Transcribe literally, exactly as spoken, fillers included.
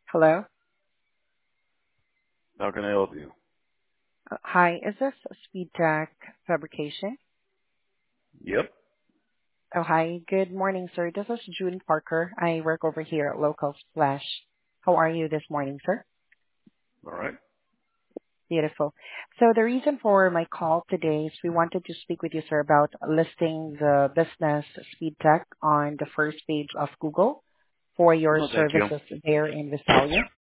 Hello. How can I help you? Uh, Hi, is this Speed Tech Fabrication? Yep. Oh, hi. Good morning, sir. This is June Parker. I work over here at Local Splash. How are you this morning, sir? All right. Beautiful. So the reason for my call today is we wanted to speak with you, sir, about listing the business Speed Tech on the first page of Google for your No, thank you. services there in Visalia.